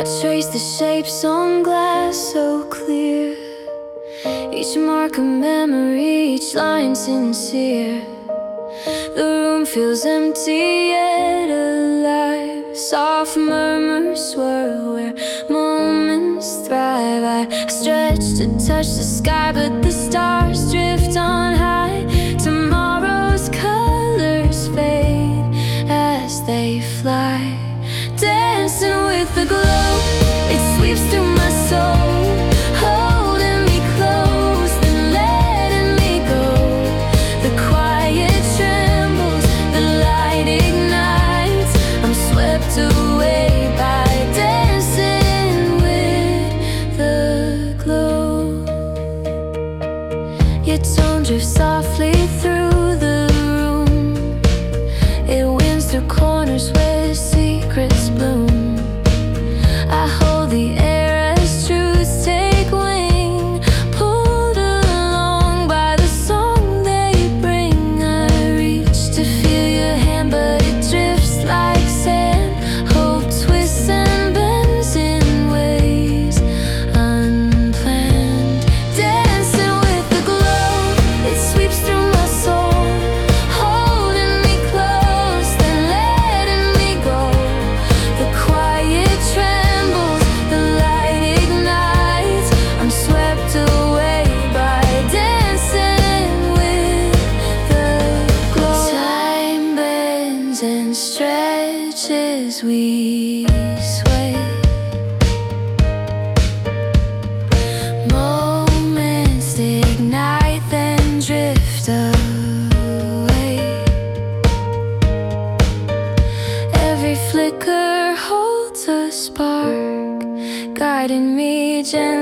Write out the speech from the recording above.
I trace the shapes on glass so clear, each mark a memory, each line sincere. The room feels empty yet alive. Soft murmurs swirl where moments thrive. I stretch to touch the sky, but the stars drift on high. Tomorrow's colors fade as they fly, dancing with the glow. It sweeps through my soul, holding me close, then letting me go. The quiet trembles, the light ignites. I'm swept away by dancing with the glow. Your tone drifts softly through the room. It winds through corners where secrets bloom. I hold the air as truths take wing, pulled along by the song they bring. I reach to feel your hand, but it drifts like sand. Hope twists and bends in ways unplanned, dancing with the glow. It sweeps through my soul, holding me close, then letting me go. The quiet trembles, the light ignites. I'm swept away by dancing with the glow. Time bends and stretches, we sway. Moments ignite, then drift away. Every flicker holds a spark, guiding me gently